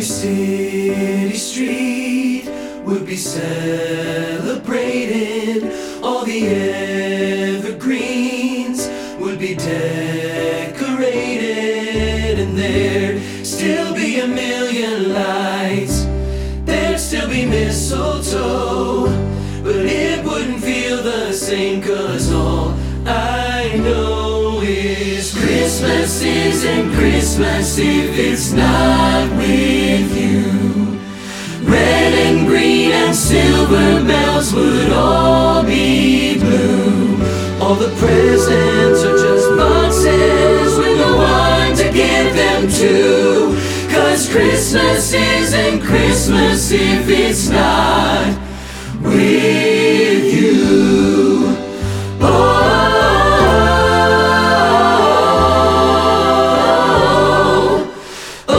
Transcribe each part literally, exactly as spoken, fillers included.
city street would be celebrated. All the evergreens would be decorated, and there'd still be a million lights. There'd still be mistletoe, but it wouldn't feel the same, 'cause all I know is Christmas isn't Christmas if it's not with you. Red and green and silver bells would all be blue. All the presents are just boxes with no one to give them to. 'Cause Christmas isn't Christmas if it's not with you. Oh, oh,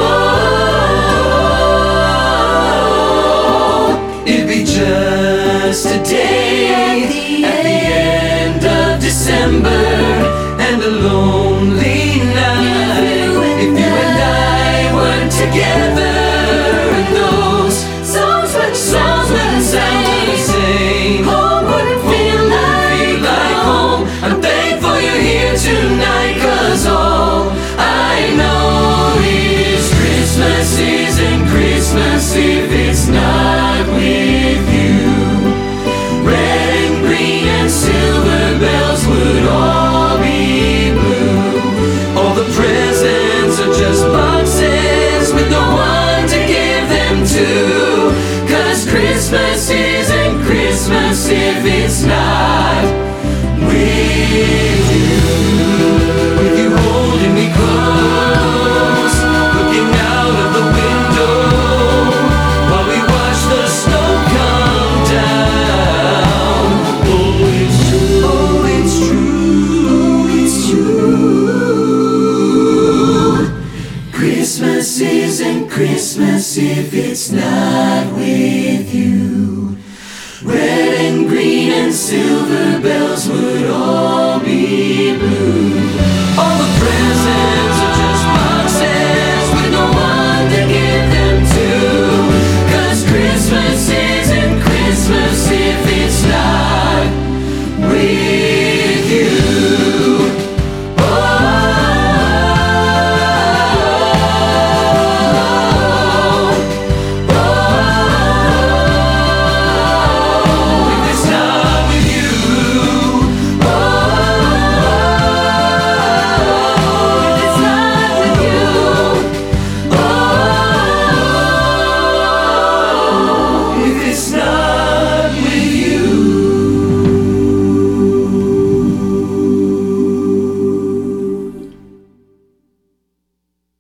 oh, it'd be just a day at the end of December, and a lonely night if you and I weren't together. And those songs wouldn't sound the same. Home wouldn't feel like home. I'm thankful you're here tonight, 'cause all I know is Christmas isn't Christmas if it's not with you. Red and green and silver bells would all be blue. All the presents are just boxes with no one to give them to. 'Cause Christmas isn't Christmas if it's not with you. With you holding me close, looking out of the window while we watch the snow come down. Oh, it's true, oh, it's true, oh, it's true. Christmas isn't Christmas if it's not with you. Red and green and silver bells would all